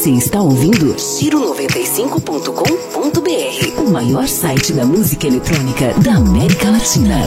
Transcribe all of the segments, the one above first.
Você está ouvindo Giro95.com.br, o maior site da música eletrônica da América Latina.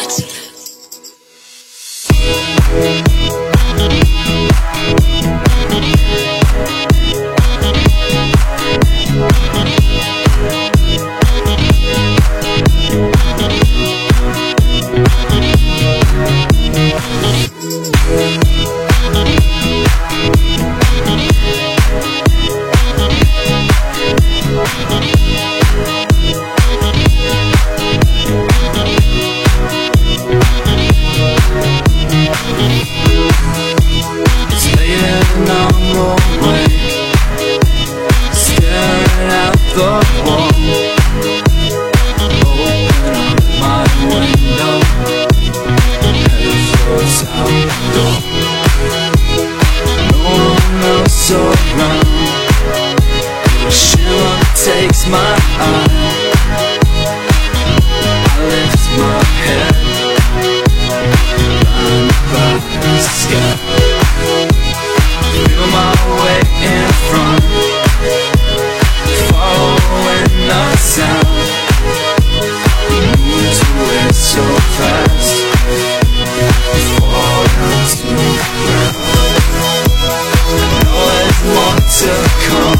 Takes my eye, I lift my head, blind by the sky. Feel my way in front, following the sound. Move to it so fast, falling to the ground. I know there's more to come.